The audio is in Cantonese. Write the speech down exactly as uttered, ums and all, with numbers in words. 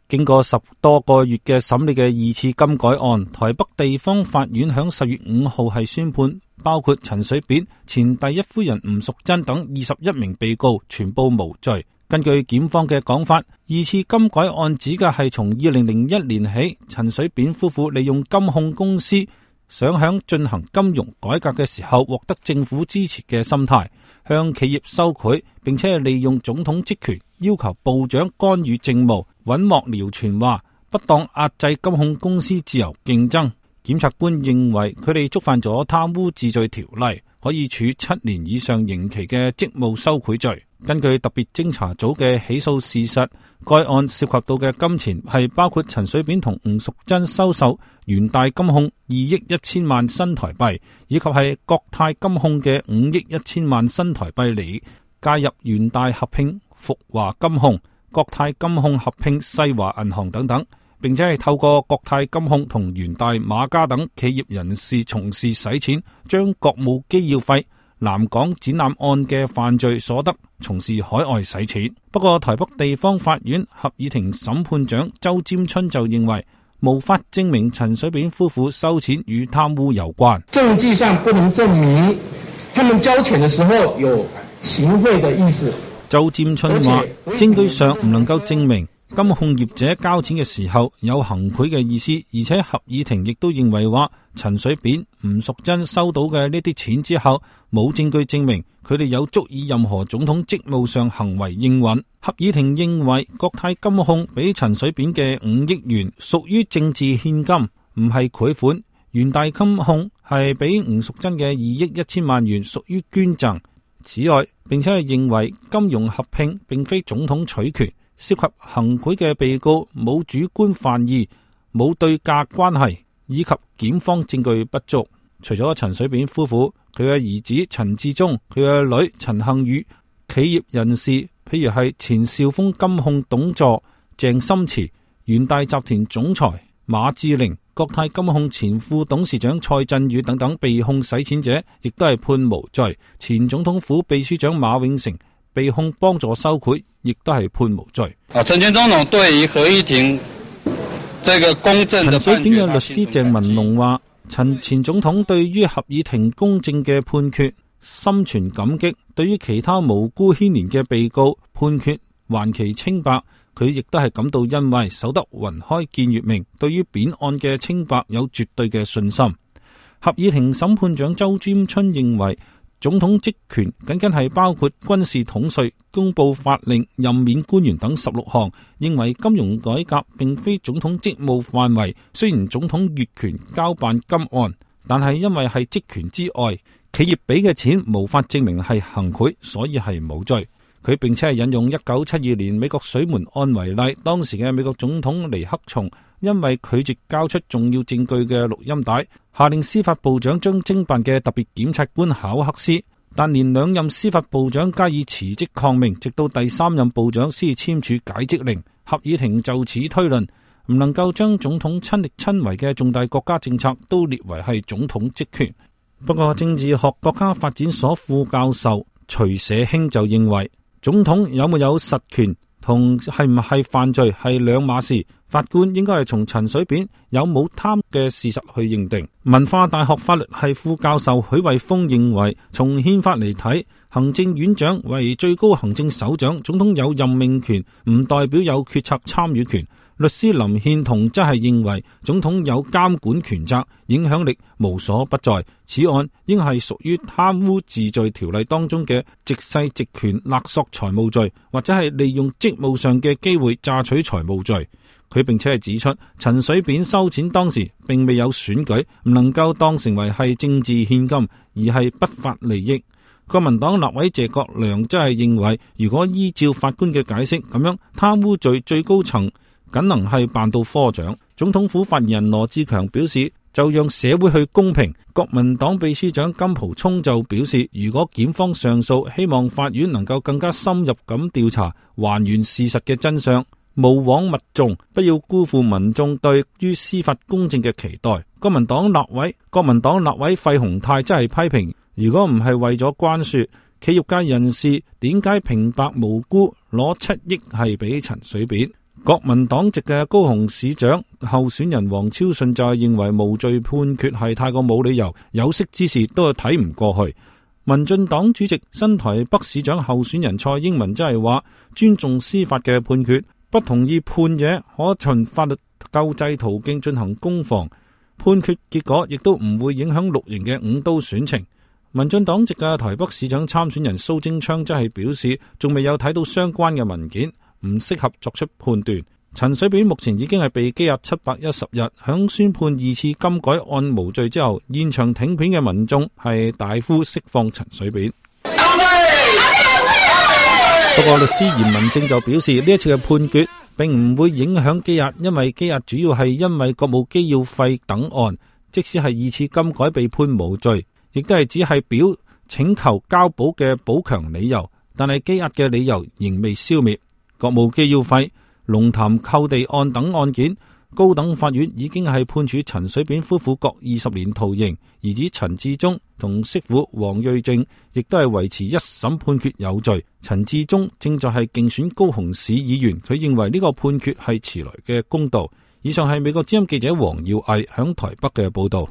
經過十多個月嘅審理嘅二次更改案，台北地方法院響十月五號係宣判，包括陳水扁、前第一夫人吳淑珍等二十一名被告全部無罪。根據檢方嘅講法，二次更改案指嘅係從二零零一年起，陳水扁夫婦利用金控公司想響進行金融改革嘅時候獲得政府支持嘅心態，向企業收賄，並且係利用總統職權要求部長干預政務，尹幕僚傳話，不當壓制金控公司自由競爭。檢察官認為佢哋觸犯咗貪污治罪條例，可以處七年以上刑期嘅職務收賄罪。根據特別偵查組嘅起訴事實，該案涉及到嘅金錢係包括陳水扁同吳淑珍收受元大金控二億一千萬新台幣，以及係國泰金控嘅五億一千萬新台幣嚟加入元大合併復華金控、國泰金控合併世華銀行等等，並且係透過國泰金控同元大馬家等企業人士從事洗錢、將國務機要費、南港展覽案嘅犯罪所得，從事海外洗錢。不過台北地方法院合議庭審判長周占春就認為，無法證明陳水扁夫婦收錢與貪污有關。 證據上不能證明他們交錢的時候有行賄的意思。 周占春話，證據上唔能夠證明金控業者交錢嘅時候有行賄嘅意思，而且合議庭亦都認為話，陳水扁、吳淑珍收到嘅呢啲錢之後，冇證據證明佢哋有足以任何總統職務上行為應允。合議庭認為國泰金控俾陳水扁嘅五億元屬於政治獻金，唔係賄款；元大金控係俾吳淑珍嘅二億一千萬元屬於捐贈。此外，並且係認為金融合併並非總統取權。涉及行賄嘅被告冇主觀犯意，冇對價關係，以及檢方證據不足。除咗陳水扁夫婦，佢嘅兒子陳致中、佢嘅女陳幸宇，企業人士譬如係前兆豐金控董座鄭心慈、元大集團總裁馬志玲、國泰金控前副董事長蔡振宇等等被控洗錢者，亦都係判無罪。前總統府秘書長馬永成被控幫助收賄，亦都係判無罪。 啊，陳前總統對於合議庭這個公正的判決，陳水扁嘅律師鄭文龍話，陳前總統對於合議庭公正嘅判決心存感激，對於其他無辜牽連嘅被告判決還其清白，佢亦都係感到欣慰，守得雲開見月明，對於扁案嘅清白有絕對嘅信心。合議庭審判長周占春認為，總統職權僅僅係包括軍事統帥、公布法令、任免官員等十六項，認為金融改革並非總統職務範圍。雖然總統越權交辦金案，但係因為係職權之外，企業俾嘅錢無法證明係行賄，所以係冇罪。佢並且係引用一九七二年美國水門案為例，當時嘅美國總統尼克松因為拒絕交出重要證據嘅錄音帶，下令司法部長將偵辦嘅特別檢察官考克斯，但連兩任司法部長加以辭職抗命，直到第三任部長先簽署解職令。合議庭就此推論，唔能夠將總統親力親為嘅重大國家政策都列為係總統職權。不過政治學國家發展所副教授徐社興就認為，總統有冇有實權同係唔係犯罪係兩碼事，法官應該係從陳水扁有冇貪嘅事實去認定。文化大學法律系副教授許慧峰認為，從憲法嚟睇，行政院長為最高行政首長，總統有任命權，唔代表有決策參與權。律師林獻同則係認為，總統有監管權責，影響力無所不在。此案應係屬於貪污治罪條例當中嘅直勢直權勒索財務罪，或者係利用職務上嘅機會榨取財務罪。佢並且係指出，陳水扁收錢當時並未有選舉，唔能夠當成為係政治獻金，而係不法利益。國民黨立委謝國良則係認為，如果依照法官嘅解釋，咁樣貪污罪最高層僅能係辦到科長。總統府發言人羅志強表示，就讓社會去公平。國民黨秘書長金溥聰就表示，如果檢方上訴，希望法院能夠更加深入咁調查，還原事實嘅真相，務枉勿縱，不要辜負民眾對於司法公正嘅期待。國民黨立委國民黨立委費鴻泰真係批評，如果唔係為咗關說，企業界人士點解平白無辜攞七億係俾陳水扁？ 國民黨籍嘅高雄市長候選人黃超順就係認為無罪判決係太過冇理由，有識之士都係睇唔過去。民進黨主席新台北市長候選人蔡英文真係話尊重司法嘅判決，不同意判嘢可循法律救濟途徑進行攻防，判決結果亦都唔會影響綠營嘅五都選情。民進黨籍嘅台北市長參選人蘇貞昌真係表示，仲未有睇到相關嘅文件，唔適合作出判斷。陳水扁目前已經係被羈押七百一十日，響宣判二次金改案無罪之後，現場挺片嘅民眾係大呼釋放陳水扁。不過律師嚴文正就表示，呢一次嘅判決並唔會影響羈押，因為羈押主要係因為國務機要費等案，即使係二次金改被判無罪，亦都係只係表請求交保嘅補強理由，但係羈押嘅理由仍未消滅。國務機要費、龍潭購地案等案件，高等法院已經係判處陳水扁夫婦各二十年徒刑，兒子陳致中同媳婦黃瑞正亦都係維持一審判決有罪。陳致中正在係競選高雄市議員，佢認為呢個判決係遲來嘅公道。以上係美國之音記者黃耀毅響台北嘅報道。